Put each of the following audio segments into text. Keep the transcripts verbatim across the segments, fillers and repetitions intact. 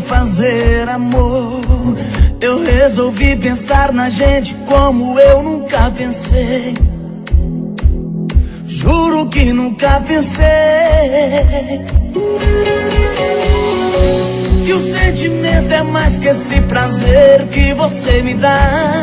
fazer amor. Eu resolvi pensar na gente como eu nunca pensei. Juro que nunca pensei que o sentimento é mais que esse prazer que você me dá.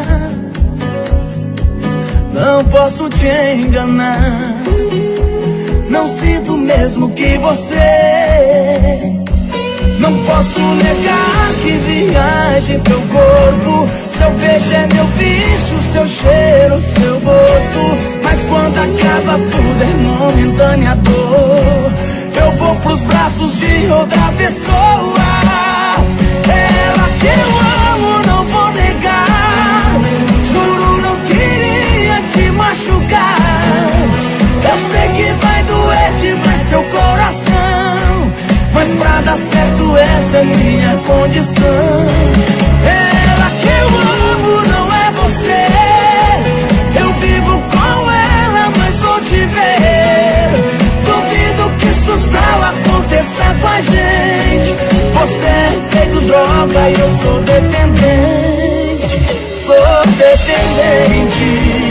Não posso te enganar, não sinto mesmo que você. Não posso negar que viagem teu corpo. Seu beijo é meu vício, seu cheiro, seu gosto. Mas quando acaba tudo é momentânea dor. Eu vou pros braços de outra pessoa. Ela que eu amo, não vou negar. Juro, não queria te machucar. Eu sei que vai doer demais seu coração, mas pra dar certo essa é minha condição. Ela que eu amo não é você. Eu vivo com ela, mas vou te ver. Duvido que isso só aconteça com a gente. Você é feito droga e eu sou dependente. Sou dependente.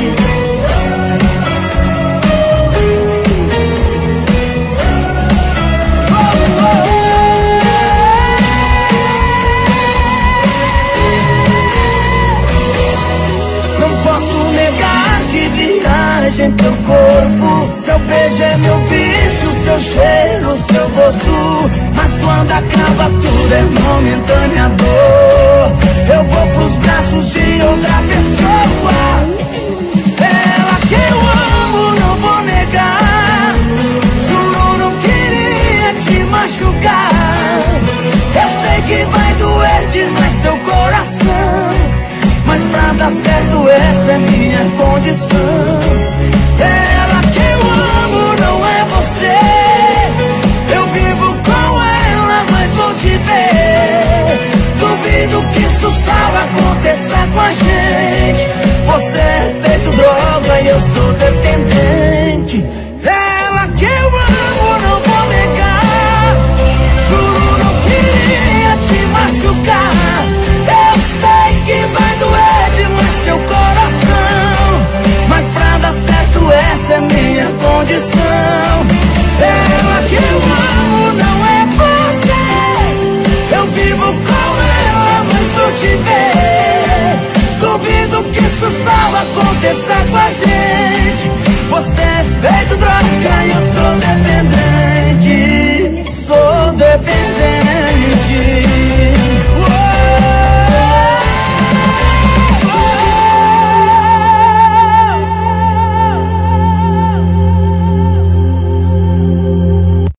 Em teu corpo, seu beijo é meu vício, seu cheiro, seu gosto. Mas quando acaba tudo é momentânea dor. Eu vou pros braços de outra pessoa. Ela que eu amo, não vou negar. Juro, não queria te machucar. Eu sei que vai doer demais seu coração, mas pra dar certo essa é minha condição. Ela que eu amo não é você. Eu vivo com ela, mas vou te ver. Duvido que isso só aconteça com a gente. Você é feito droga e eu sou dependente. Ela que eu amo não vou negar. Juro, não queria te machucar. Eu sei que vai doer demais seu coração, mas pra dar certo essa é minha condição. Ela que eu amo não é você. Eu vivo com ela, mas vou te ver. Duvido que isso só aconteça com a gente. Você é feio